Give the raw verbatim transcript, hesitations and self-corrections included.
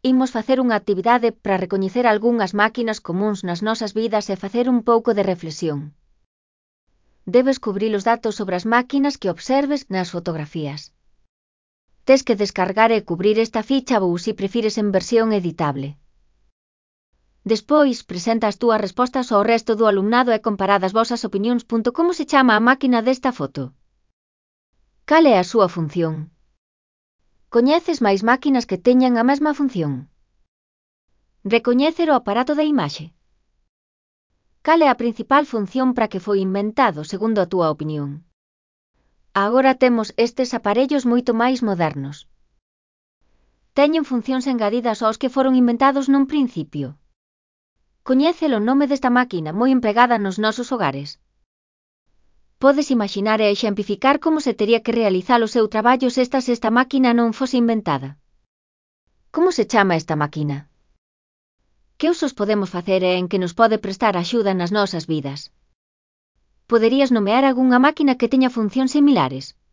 imos facer unha actividade para recoñecer algunhas máquinas comúns nas nosas vidas e facer un pouco de reflexión. Debes cubrir os datos sobre as máquinas que observes nas fotografías. Tes que descargar e cubrir esta ficha ou se prefires en versión editable. Despois, presenta as túas respostas ao resto do alumnado e comparad as vosas opinións. Como se chama a máquina desta foto? Cal é a súa función? Coñeces máis máquinas que teñan a mesma función? Recoñecer o aparato da imaxe. Cal é a principal función para que foi inventado, segundo a túa opinión? Agora temos estes aparellos moito máis modernos. Teñen funcións engadidas aos que foron inventados nun principio. Coñece o nome desta máquina moi empregada nos nosos hogares? Podes imaxinar e exemplificar como se tería que realizar o seu traballo se esta, se esta máquina non fose inventada? Como se chama esta máquina? Que usos podemos facer e en que nos pode prestar axuda nas nosas vidas? Poderías nomear algunha máquina que teña funcións similares?